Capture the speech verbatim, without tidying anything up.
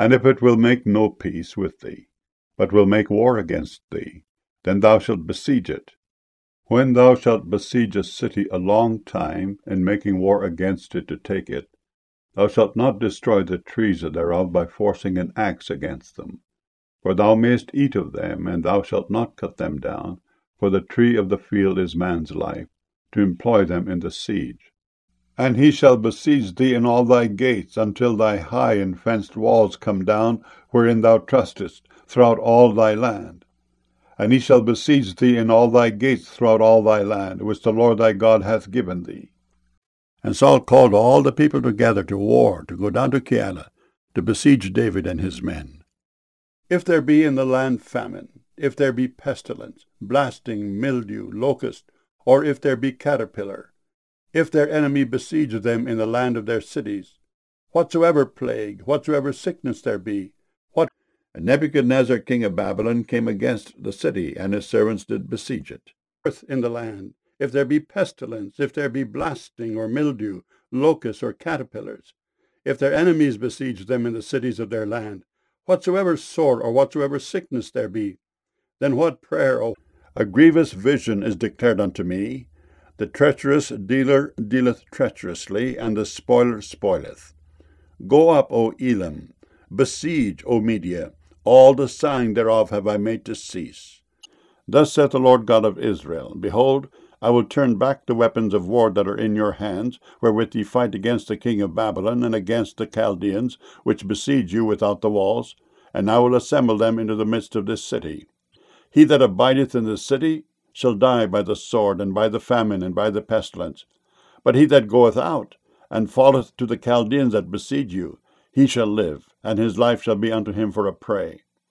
And if it will make no peace with thee, but will make war against thee, then thou shalt besiege it. When thou shalt besiege a city a long time, in making war against it to take it, thou shalt not destroy the trees thereof by forcing an axe against them. For thou mayest eat of them, and thou shalt not cut them down, for the tree of the field is man's life, to employ them in the siege. And he shall besiege thee in all thy gates, until thy high and fenced walls come down, wherein thou trustest, throughout all thy land. And he shall besiege thee in all thy gates throughout all thy land, which the Lord thy God hath given thee. And Saul called all the people together to war, to go down to Keilah, to besiege David and his men. If there be in the land famine, if there be pestilence, blasting, mildew, locust, or if there be caterpillar, if their enemy besiege them in the land of their cities, whatsoever plague, whatsoever sickness there be, what and Nebuchadnezzar king of Babylon came against the city, and his servants did besiege it. In the land, if there be pestilence, if there be blasting or mildew, locusts or caterpillars, if their enemies besiege them in the cities of their land, whatsoever sort or whatsoever sickness there be, then what prayer, O a grievous vision is declared unto me. The treacherous dealer dealeth treacherously, and the spoiler spoileth. Go up, O Elam, besiege, O Media, all the sighing thereof have I made to cease. Thus saith the Lord God of Israel, Behold, I will turn back the weapons of war that are in your hands, wherewith ye fight against the king of Babylon, and against the Chaldeans, which besiege you without the walls, and I will assemble them into the midst of this city. He that abideth in the city shall die by the sword, and by the famine, and by the pestilence. But he that goeth out, and falleth to the Chaldeans that besiege you, he shall live, and his life shall be unto him for a prey.